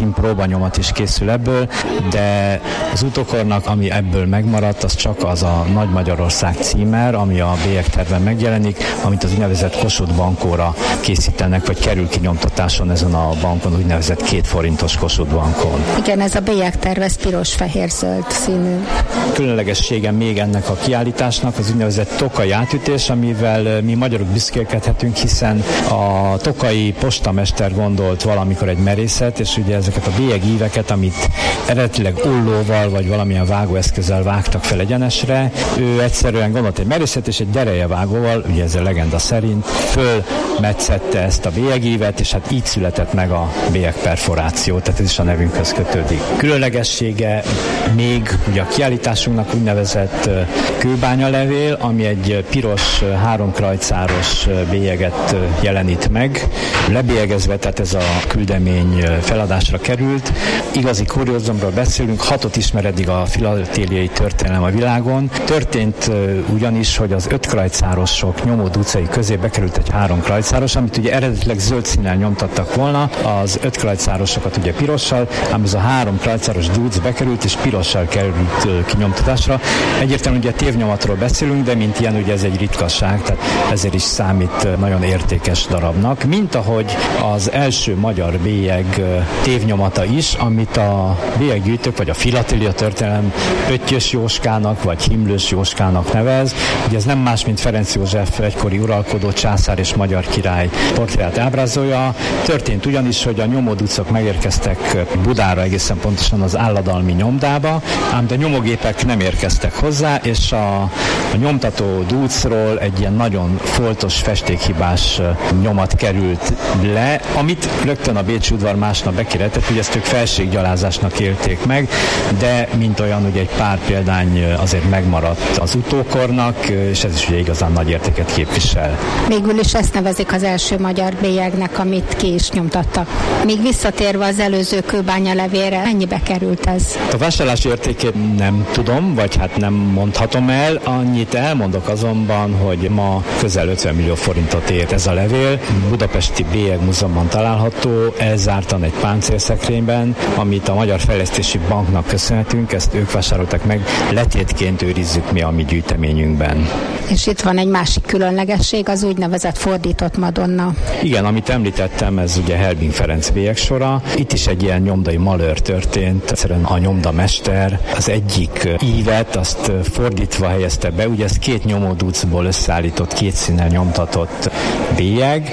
próbanyomat is készül ebből, de az utókornak, ami ebből megmaradt, az csak az a Nagy Magyarország címer, ami a bélyegterven megjelenik, amit az úgynevezett Kossuth bankóra készítenek, vagy kerül kinyomtatáson ezen a bankon, úgynevezett 2 forintos Kossuth bankon. Igen, ez a bélyegterv, ez piros-fehér-zöld színű. Különlegessége még ennek a kiállításnak az úgynevezett tokai átütés, amivel mi magyarok büszkélkedhetünk, hiszen a tokai postamester gondolt valamikor egy merészet, és ugye ezeket a bélyegíveket, amit eredetileg ollóval vagy valamilyen vágóeszközzel vágtak fel egyenesre, ő egyszerűen gondolt egy merészet, és egy derejevágóval, ugye ez a legenda szerint, fölmetszette ezt a bélyegívet, és hát így született meg a bélyegperforáció, tehát ez is a nevünkhöz kötődik. Különlegessége még ugye a kiállításunknak úgynevezett kőbányalevél, ami egy piros 3 krajcáros bélyeget jelenít meg. Lebélyegezve, tehát ez a küldemény feladásra került. Igazi kuriózumról beszélünk, 6 ismer eddig a filatéliai történelem a világon. Történt ugyanis, hogy az 5 krajcárosok Nyomód utcai közé bekerült egy 3 krajcáros, amit ugye eredetileg zöld színnel nyomtattak volna, az 5 krajcárosokat ugye pirossal, ám ez a 3 krajcáros dúc bekerült és pirossal került kinyomtatásra. Egyértelműen ugye tévnyomatról beszélünk, de mint ilyen ugye ez egy ritkasság, tehát ezért is számít nagyon értékes darabnak, mint ahogy az első magyar bélyeg tévnyomata is, amit a bélyeggyűjtők vagy a filatélia történelem Öttyös Jóskának vagy Himlős Jóskának nevez. Ugye ez nem más, mint Ferenc József egykori uralkodó, császár és magyar király portréját ábrázolja. Történt ugyanis, hogy a Nyomód utcok megérkeztek Budára, egészen pontosan az Álladalmi nyomdába, ám de nyomógépek nem érkeztek hozzá, és a nyomtató dúcról egy ilyen nagyon foltos, festékhibás nyomat került le, amit rögtön a bécsi udvar másnap bekiretett, hogy ezt ők felséggyalázásnak élték meg, de mint olyan ugye egy pár példány azért megmaradt az utókornak, és ez is ugye igazán nagy értéket képvisel. Végül is ezt nevezik az első magyar bélyegnek, amit ki is nyomtattak. Még visszatérve az előző kőbányalevélre, mennyibe került ez? A vásárlási értékét nem tudom, vagy hát nem mondhatom el. Annyit elmondok azonban, hogy ma közel 50 millió forintot ért ez a levél. Budapesti Bélyegmúzeumban található, elzártan egy páncélszekrényben, amit a Magyar Fejlesztési Banknak köszönhetünk, ezt ők vásároltak meg, letétként őrizzük mi a mi gyűjteményünkben. És itt van egy másik különlegesség, az úgynevezett fordított Madonna. Igen, amit említettem, ez ugye Helbing Ferenc bélyegsora. Itt is egy ilyen nyomdai malőr történt. Egyszerűen a nyomdamester az egyik ívet, azt fordítva helyezte be. Ugye ez 2 nyomódúcból összeállított, 2 színnel nyomtatott bélyeg,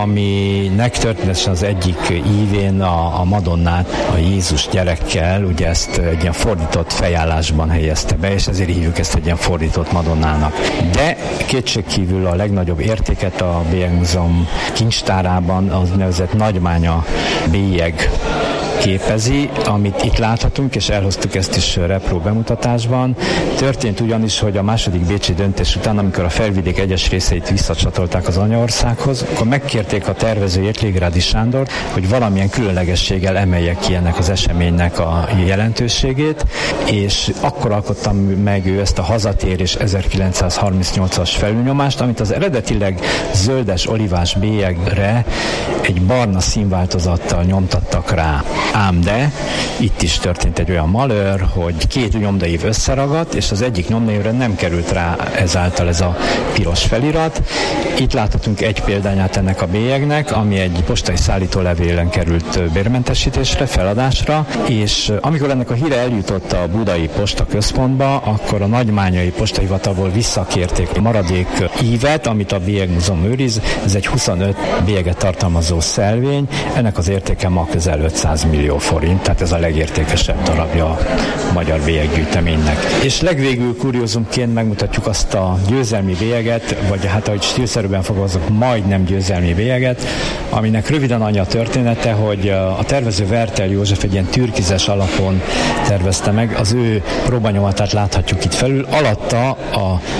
aminek történetesen az egyik ívén a Madonnát, a Jézus gyerekkel, ugye ezt egy ilyen fordított fejállásban helyezte be, és ezért hívjuk ezt egy ilyen fordított Madonnának. De kétségkívül a legnagyobb értéket a Bélyegmúzeum kincstárában az nevezett Nagymánya bélyeg képezi, amit itt láthatunk, és elhoztuk ezt is repró bemutatásban. Történt ugyanis, hogy a második bécsi döntés után, amikor a felvidék egyes részeit visszacsatolták az anyaországhoz, akkor megkérték a tervezőjét, Légrádi Sándort, hogy valamilyen különlegességgel emelje ki ennek az eseménynek a jelentőségét, és akkor alkotta meg ő ezt a hazatérés 1938-as felülnyomást, amit az eredetileg zöldes olivás bélyegre egy barna színváltozattal nyomtattak rá. Ám de itt is történt egy olyan malőr, hogy 2 nyomdaív összeragadt, és az egyik nyomdaívre nem került rá ezáltal ez a piros felirat. Itt láthatunk egy példányát ennek a bélyegnek, ami egy postai szállítólevélen került bérmentesítésre, feladásra, és amikor ennek a híre eljutott a budai postaközpontba, akkor a Nagymányai Postahivatalból visszakérték a maradék ívet, amit a Bélyegmúzeum őriz. Ez egy 25 bélyeget tartalmazó szelvény, ennek az értéke ma közel 500 millió forint, tehát ez a legértékesebb darabja a magyar bélyeggyűjteménynek. És legvégül kuriózumként megmutatjuk azt a győzelmi bélyeget, vagy hát ahogy stílszerűen fogalmazok, majdnem győzelmi bélyeget, aminek röviden annyi a története, hogy a tervező Wertel József egy ilyen türkizes alapon tervezte meg, az ő próbanyomatát láthatjuk itt felül, alatta a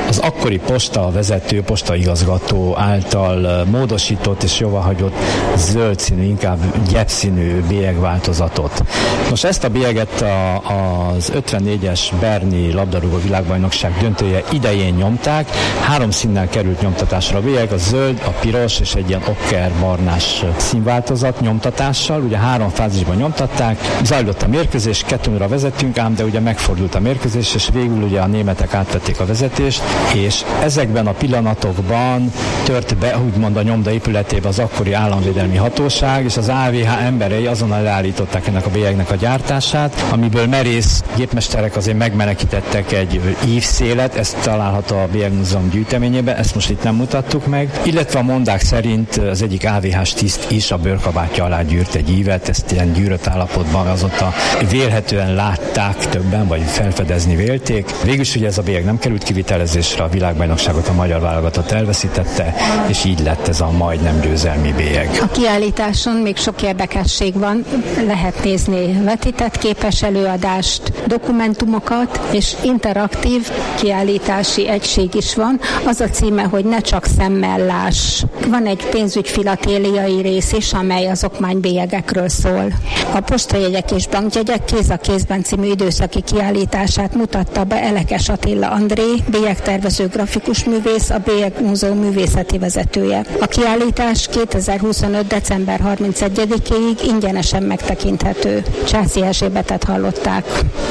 Az akkori posta vezető, posta igazgató által módosított és jóváhagyott zöld színű, inkább gyepszínű bélyegváltozatot. Most ezt a bélyeget az 54-es berni labdarúgó világbajnokság döntője idején nyomták. 3 színnel került nyomtatásra a bélyeg, a zöld, a piros és egy ilyen okker-barnás színváltozat nyomtatással. Ugye 3 fázisban nyomtatták, zajlott a mérkőzés, 2-0-ra vezettünk, ám de ugye megfordult a mérkőzés, és végül ugye a németek átvették a vezetést, és ezekben a pillanatokban tört be, úgymond a nyomda épületébe az akkori államvédelmi hatóság, és az AVH emberei azonnal leállították ennek a bélyegnek a gyártását, amiből merész gépmesterek azért megmenekítettek egy ívszélet, ezt található a Bélyegmúzeum gyűjteményében, ezt most itt nem mutattuk meg, illetve a mondák szerint az egyik AVH-s tiszt is a bőrkabátja alá gyűrt egy ívet, ezt ilyen gyűrött állapotban azóta vélhetően látták többen, vagy felfedezni vélték. Végülis ugye ez a bélyeg nem került kivitelezésre, a világbajnokságot a magyar válogatott elveszítette, és így lett ez a majdnem győzelmi bélyeg. A kiállításon még sok érdekesség van, lehet nézni vetített képes előadást, dokumentumokat, és interaktív kiállítási egység is van. Az a címe, hogy ne csak szemmel láss. Van egy pénzügyfilatéliai rész is, amely az okmánybélyegekről szól. A postajegyek és bankjegyek kéz a kézben című időszaki kiállítását mutatta be Elekes Attila André, bélyegtervező grafikus művész, a Bélyegmúzeum művészeti vezetője. A kiállítás 2025. december 31-ig ingyenesen megtekinthető. Császi Erzsébetet hallották.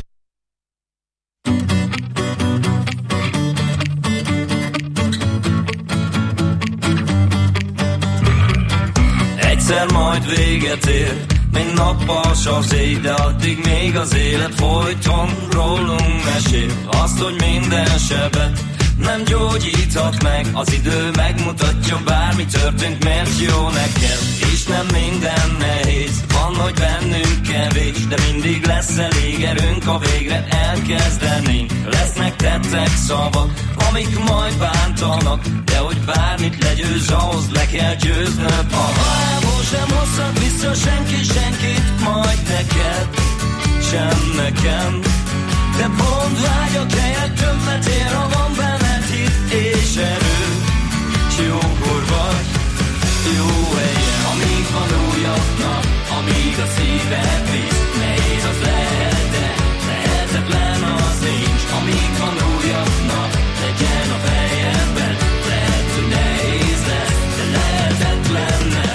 Egyszer majd véget ér, mint nappals az éj, de addig még az élet folyton rólunk mesél. Azt, hogy minden sebet nem gyógyíthat meg, az idő megmutatja, bármi történt, miért jó neked. És nem minden nehéz, van, hogy bennünk kevés, de mindig lesz elég erőnk, ha végre elkezdenénk. Lesznek tettek szavak, amik majd bántanak, de hogy bármit legyőz, ahhoz le kell győznöd. A halálból sem hozhat vissza senki senkit, majd neked, sem nekem. De pont vágyak helyett többet ér, ha van benned hit és erő. S jókor vagy, jó helyen, amíg van újabb nap, amíg a szíved visz. Nehéz az lehet, de lehetetlen az nincs. Amíg van újabb nap, legyen a fejedben. Lehet, hogy nehéz lesz, de lehetetlen nem.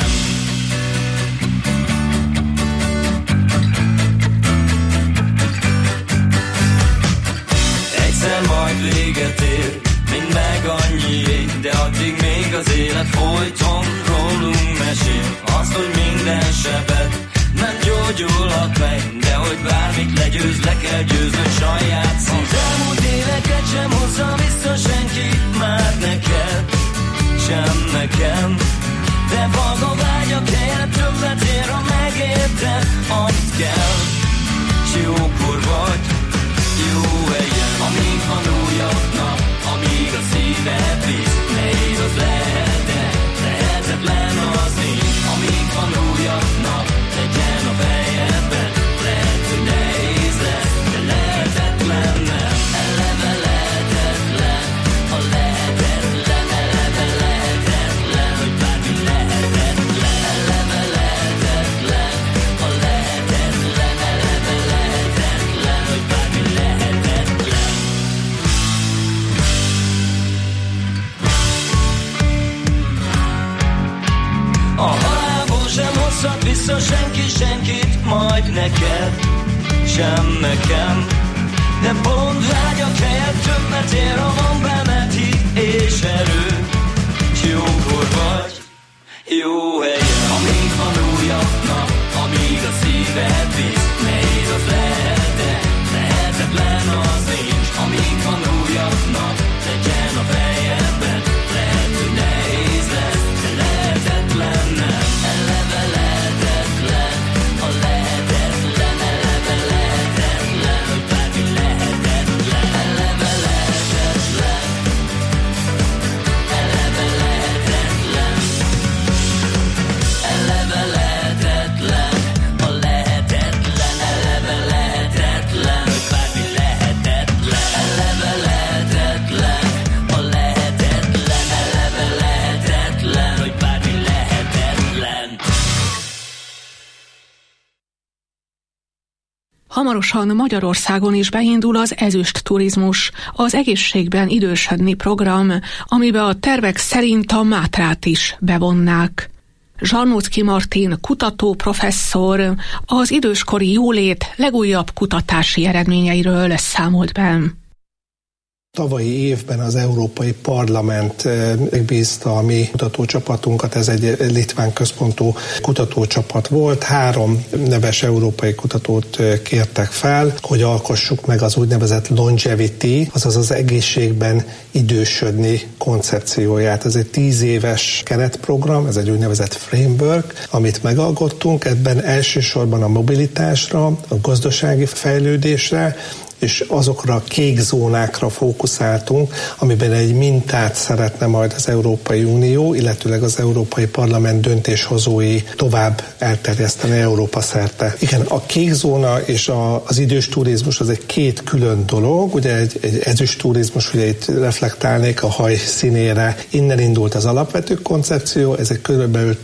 Majd véget ér, mind meg annyié, de addig még az élet folyton rólunk mesél. Azt, hogy minden sebet nem gyógyulhat meg, de hogy bármit legyőz, le kell győznöd saját szív. Az elmúlt éveket sem hozza vissza senki, már neked, sem nekem. De maga vágyak helyett többet ér, ha megérted, amit kell. S jókor vagy, jó helyen, amíg van újabb nap, amíg a szíved visz. Nehéz az lehet, de lehetetlen az nincs. Amíg van újabb nap, legyen a fejedben. Lehet, hogy nehéz lesz, de lehetetlen nem. Eleve lehetetlen, a lehetetlen. Eleve lehetetlen, hogy bármi lehetetlen. Eleve lehetetlen, a lehetetlen. Eleve lehetetlen, hogy bármi lehetetlen. A halálból sem hozhat vissza senki senkit, majd neked, sem nekem. De pont vágyak helyett többet ér, ha van benned hit és erő. S jókor vagy, jó helyen, amíg van újabb nap, amíg a szíved visz. Nehéz az lehet, de lehetetlen az nincs. Amíg van újabb nap, legyen a fejedben. Lehet, hogy nehéz lesz, de lehetetlen nem. Eleve lehetetlen, a lehetetlen. Eleve lehetetlen, hogy bármi lehetetlen. Eleve lehetetlen, eleve lehetetlen. Hamarosan Magyarországon is beindul az ezüst turizmus, az egészségben idősödni program, amibe a tervek szerint a Mátrát is bevonnák. Zsarnóczky Martin kutató professzor az időskori jólét legújabb kutatási eredményeiről számolt be. Tavalyi évben az Európai Parlament megbízta a mi kutatócsapatunkat, ez egy litván központú kutatócsapat volt. 3 neves európai kutatót kértek fel, hogy alkossuk meg az úgynevezett longevity, azaz az egészségben idősödni koncepcióját. Ez egy 10 éves keretprogram, ez egy úgynevezett framework, amit megalkottunk. Ebben elsősorban a mobilitásra, a gazdasági fejlődésre, és azokra a kék zónákra fókuszáltunk, amiben egy mintát szeretne majd az Európai Unió, illetőleg az Európai Parlament döntéshozói tovább elterjeszteni Európa szerte. Igen, a kék zóna és az idős turizmus az egy 2 külön dolog, ugye egy ezüst turizmus, ugye itt reflektálnék a haj színére, innen indult az alapvető koncepció, ez egy körülbelül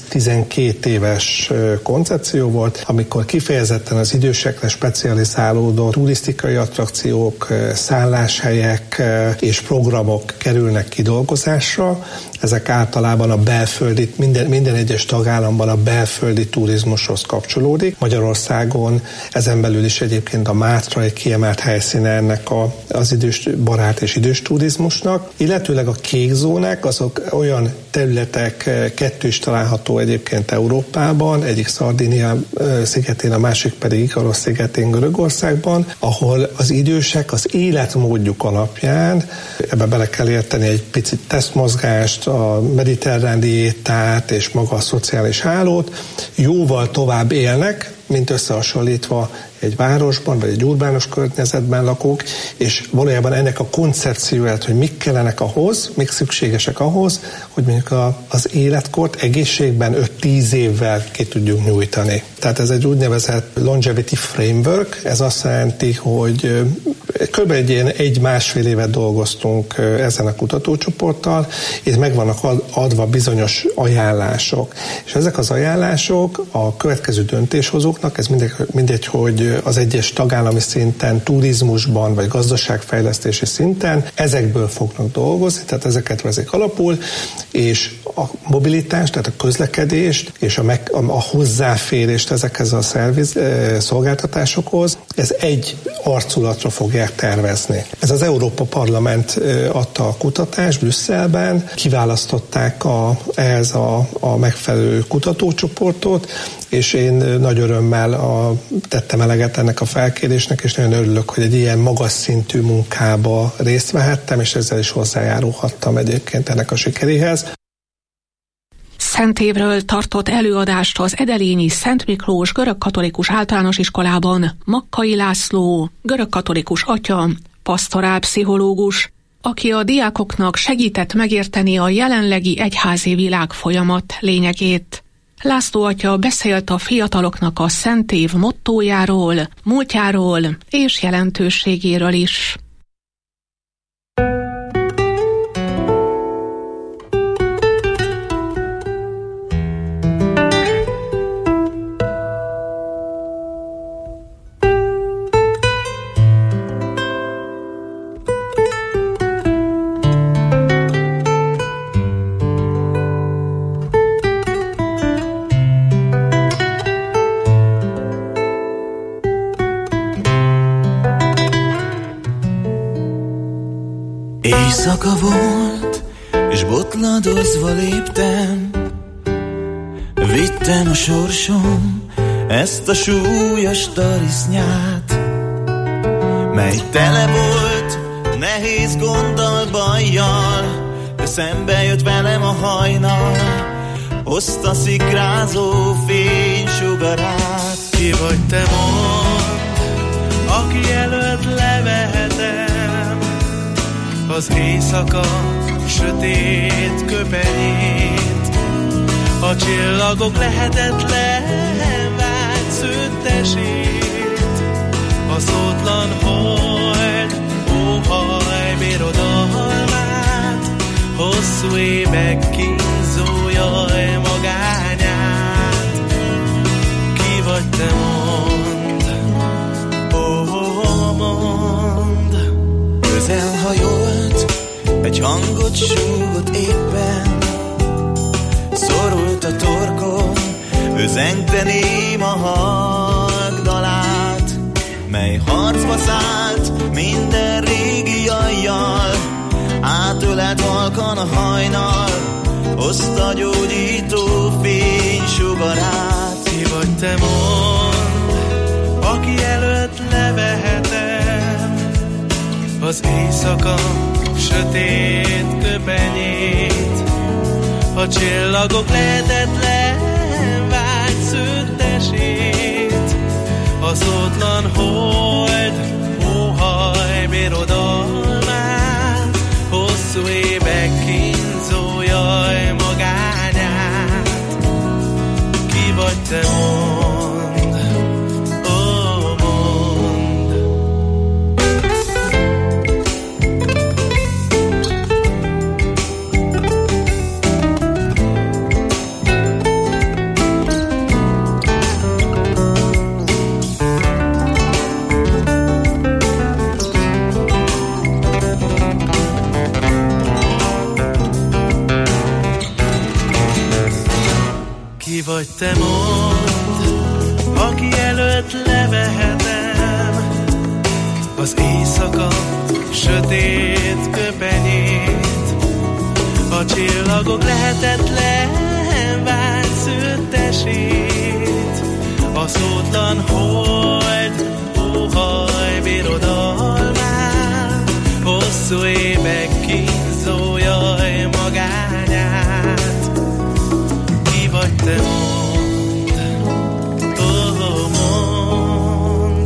10-12 éves koncepció volt, amikor kifejezetten az idősekre specializálódó turisztikai attrakciók, szálláshelyek és programok kerülnek kidolgozásra. Ezek általában a belföldi, minden egyes tagállamban a belföldi turizmushoz kapcsolódik. Magyarországon ezen belül is egyébként a Mátra egy kiemelt helyszíne ennek az idős barát és idős turizmusnak. Illetőleg a kék zónák, azok olyan területek, 2 is található egyébként Európában, egyik Szardinia szigetén, a másik pedig Ikarosz szigetén Görögországban, ahol az idősek az életmódjuk alapján, ebbe bele kell érteni egy picit tesztmozgást, a mediterrán diétát és maga a szociális hálót, jóval tovább élnek, mint összehasonlítva egy városban, vagy egy urbánus környezetben lakók, és valójában ennek a koncepcióját, hogy mik kellenek ahhoz, mik szükségesek ahhoz, hogy mondjuk az életkort egészségben 5-10 évvel ki tudjuk nyújtani. Tehát ez egy úgynevezett longevity framework, ez azt jelenti, hogy kb. Egy ilyen 1-1,5 évet dolgoztunk ezen a kutatócsoporttal, és meg vannak adva bizonyos ajánlások. És ezek az ajánlások a következő döntéshozóknak, ez mindegy, hogy az egyes tagállami szinten, turizmusban vagy gazdaságfejlesztési szinten ezekből fognak dolgozni, tehát ezeket veszik alapul, és a mobilitást, tehát a közlekedést és a hozzáférést ezekhez a szolgáltatásokhoz, ez egy arculatra fogják tervezni. Ez az Európa Parlament adta a kutatást Brüsszelben, kiválasztották ehhez a megfelelő kutatócsoportot, és én nagy örömmel tettem eleget ennek a felkérésnek, és nagyon örülök, hogy egy ilyen magas szintű munkába részt vehettem, és ezzel is hozzájárulhattam egyébként ennek a sikeréhez. Szentévről tartott előadást az edelényi Szent Miklós görögkatolikus általános iskolában Makkai László, görögkatolikus atya, pastorálpszichológus, aki a diákoknak segített megérteni a jelenlegi egyházi világfolyamat lényegét. László atya beszélt a fiataloknak a szentév mottójáról, múltjáról és jelentőségéről is. Éjszaka volt, és botladozva léptem, vittem a sorsom ezt a súlyos tarisznyát, mely tele volt nehéz gonddal, bajjal, de szembe jött velem a hajnal, hozta szikrázó fénysugarát. Ki vagy te mondd, aki előtt levehetem az éjszaka sötét köpenyét, a csillagok lehetetlen vágyszüntesét, a szótlan hold, óhaj birodalmát, hosszú évek kínzó jaj magányát. Ki vagy te mondd, egy hangot súgott éppen, szorult a torkom, ő zengteném a hangdalát, mely harcba szállt minden régi jajjal, átölelt halkan a hajnal, hozta gyógyító fény sugarát. Ki vagy te, mondd, aki előtt levehetem az éjszaka sötét köpenyét, a csillagok lehetetlen vágyszőttesét, a szótlan hold óhaj birodalmát, hosszú évek kínzó jaj magányát. Ki vagy te, mondd, ó, mondd. Ki vagy te, mondd, aki előtt levehetem az éjszaka sötét köpenyét, a csillagok lehetetlen vágyszőttesét, a szótlan hold óhaj birodalmát, hosszú évek kínzó jaj magányát. Ki vagy te, mondd, ó, mondd.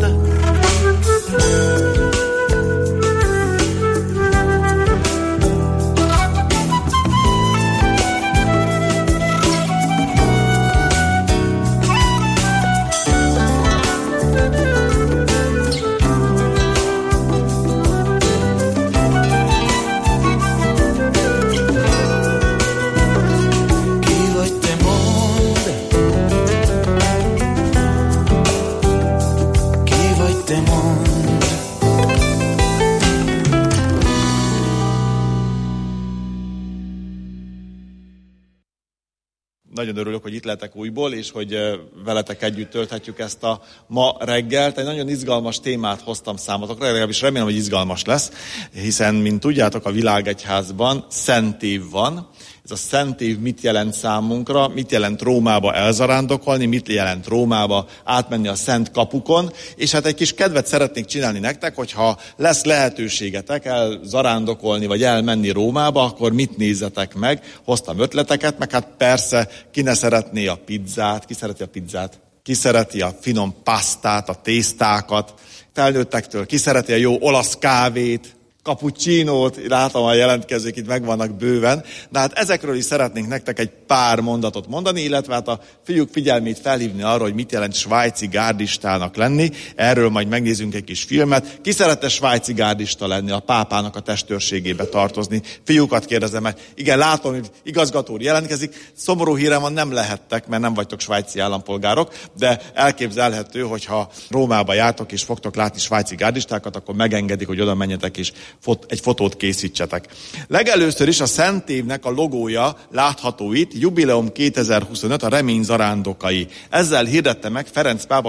Nagyon örülök, hogy itt lehetek újból, és hogy veletek együtt tölthetjük ezt a ma reggelt. Egy nagyon izgalmas témát hoztam számotokra, legalábbis remélem, hogy izgalmas lesz, hiszen, mint tudjátok, a világegyházban Szent Év van. Ez a Szent Év mit jelent számunkra, mit jelent Rómába elzarándokolni, mit jelent Rómába átmenni a Szent Kapukon, és hát egy kis kedvet szeretnék csinálni nektek, hogyha lesz lehetőségetek elzarándokolni, vagy elmenni Rómába, akkor mit nézzetek meg, hoztam ötleteket, meg hát persze ki ne szeretné a pizzát, ki szereti a pizzát, ki szereti a finom pasztát, a tésztákat, felnőttektől ki szereti a jó olasz kávét, cappuccinót, látom a jelentkezők itt megvannak bőven, de hát ezekről is szeretnénk nektek egy pár mondatot mondani, illetve hát a fiúk figyelmét felhívni arra, hogy mit jelent svájci gárdistának lenni. Erről majd megnézzünk egy kis filmet. Ki szerette svájci gárdista lenni, a pápának a testőrségébe tartozni? Fiúkat kérdezem meg. Igen, látom, hogy igazgató úr jelentkezik. Szomorú hírem van, nem lehettek, mert nem vagytok svájci állampolgárok, de elképzelhető, hogyha Rómába jártok és fogtok látni svájci gárdistákat, akkor megengedik, hogy oda menjetek és egy fotót készítsetek. Legelőször is a Szent Évnek a logója látható itt, Jubileum 2025, a remény zarándokai. Ezzel hirdette meg Ferenc pápa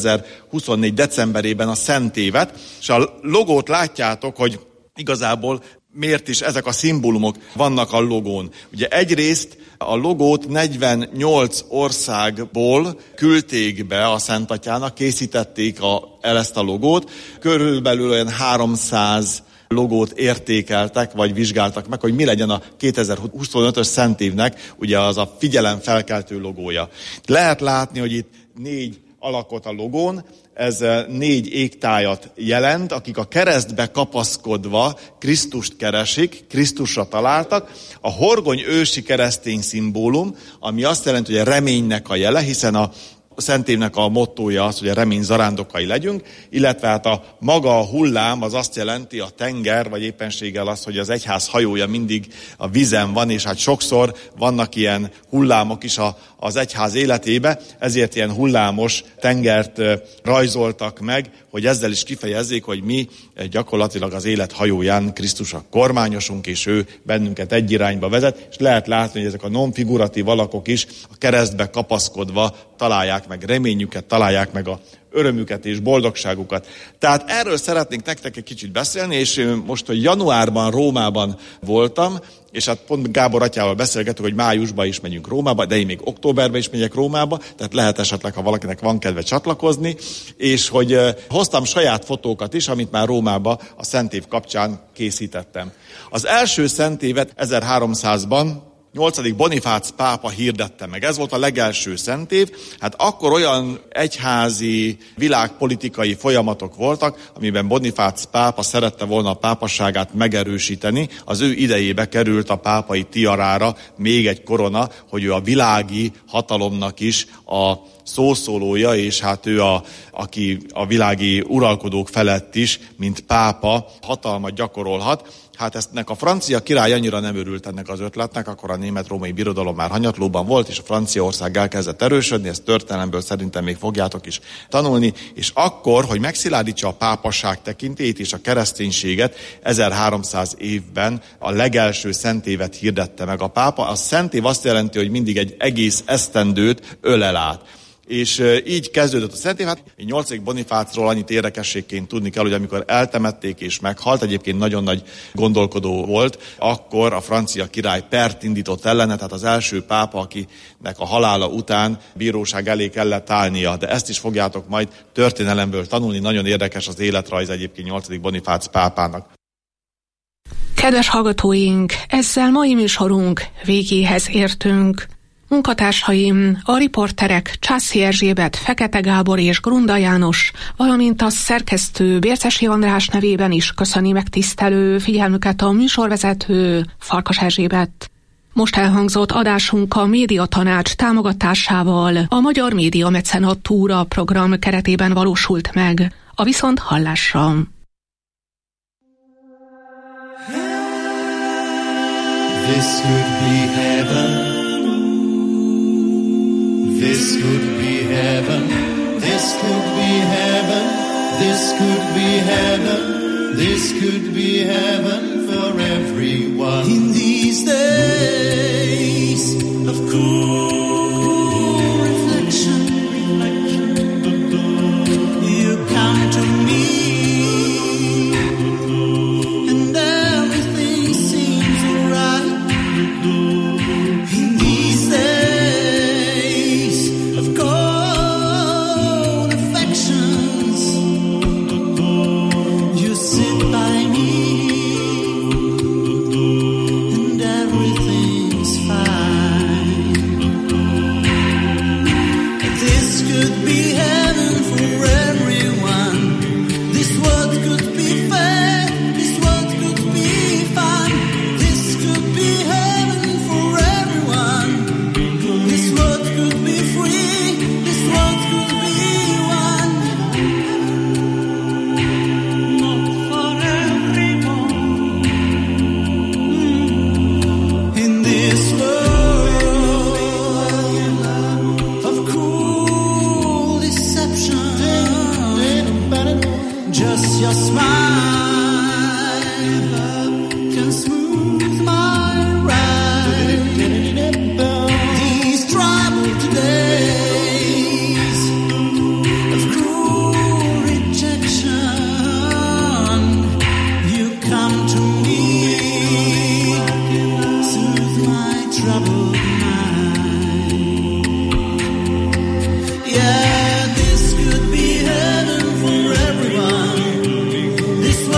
2024. decemberében a Szent Évet, és a logót látjátok, hogy igazából miért is ezek a szimbólumok vannak a logón. Ugye egyrészt a logót 48 országból küldték be a Szent Atyának, készítették el ezt a logót, körülbelül olyan 300 logót értékeltek, vagy vizsgáltak meg, hogy mi legyen a 2025-ös Szent Évnek, ugye az a figyelemfelkeltő logója. Lehet látni, hogy itt 4 alakot a logón, ez 4 égtájat jelent, akik a keresztbe kapaszkodva Krisztust keresik, Krisztusra találtak. A horgony ősi keresztény szimbólum, ami azt jelenti, hogy a reménynek a jele, hiszen a A szentévnek a mottója az, hogy a remény zarándokai legyünk, illetve hát a maga a hullám az azt jelenti, a tenger, vagy éppenséggel az, hogy az egyház hajója mindig a vízen van, és hát sokszor vannak ilyen hullámok is az egyház életébe, ezért ilyen hullámos tengert rajzoltak meg, hogy ezzel is kifejezzék, hogy mi gyakorlatilag az élet hajóján Krisztus a kormányosunk, és ő bennünket egy irányba vezet, és lehet látni, hogy ezek a non-figuratív alakok is a keresztbe kapaszkodva találják meg reményüket, találják meg a örömüket és boldogságukat. Tehát erről szeretnénk nektek egy kicsit beszélni, és most, hogy januárban Rómában voltam, és hát pont Gábor atyával beszélgetünk, hogy májusban is megyünk Rómába, de én még októberben is megyek Rómába, tehát lehet esetleg, ha valakinek van kedve csatlakozni, és hogy hoztam saját fotókat is, amit már Rómába a szentév kapcsán készítettem. Az első szentévet 1300-ban 8. Bonifác pápa hirdette meg. Ez volt a legelső szentév. Hát akkor olyan egyházi, világpolitikai folyamatok voltak, amiben Bonifác pápa szerette volna a pápasságát megerősíteni. Az ő idejébe került a pápai tiarára még egy korona, hogy ő a világi hatalomnak is a szószólója, és hát ő aki a világi uralkodók felett is, mint pápa hatalmat gyakorolhat. Hát ennek a francia király annyira nem örült ennek az ötletnek, akkor a német-római birodalom már hanyatlóban volt, és a Franciaország elkezdett erősödni, ezt történelemből szerintem még fogjátok is tanulni, és akkor, hogy megszilárdítsa a pápasság tekintélyét és a kereszténységet, 1300 évben a legelső szentévet hirdette meg a pápa. A szentév azt jelenti, hogy mindig egy egész esztendőt ölel át. És így kezdődött a szentév. Hát 8. Bonifácról annyit érdekességként tudni kell, hogy amikor eltemették és meghalt, egyébként nagyon nagy gondolkodó volt, akkor a francia király pert indított ellene, tehát az első pápa, akinek a halála után bíróság elé kellett állnia. De ezt is fogjátok majd történelemből tanulni, nagyon érdekes az életrajz egyébként 8. Bonifác pápának. Kedves hallgatóink, ezzel mai műsorunk végéhez értünk. Munkatársaim, a riporterek Császi Erzsébet, Fekete Gábor és Grunda János, valamint a szerkesztő Bércesi András nevében is köszöni megtisztelő figyelmüket a műsorvezető Farkas Erzsébet. Most elhangzott adásunk a Médiatanács támogatásával a Magyar Média Mecenatúra program keretében valósult meg. A viszonthallásra! This could be heaven. This could be heaven, this could be heaven, this could be heaven, this could be heaven for everyone. In these days of cool reflection, you come to me and everything seems right. In these days your smile can smooth my ride. These troubled days of cruel rejection, you come to me, soothe my troubled mind. Yeah, this could be heaven for everyone. This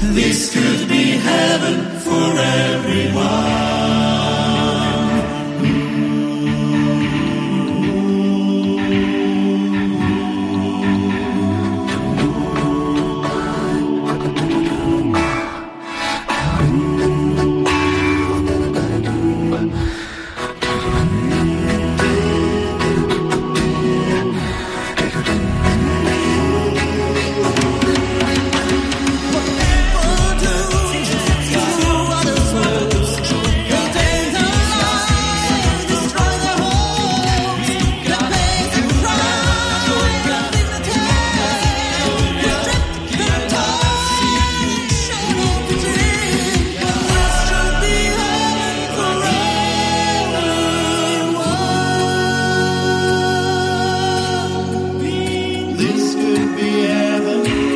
This could be heaven for everyone.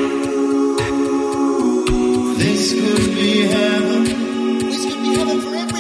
This could be heaven for everyone.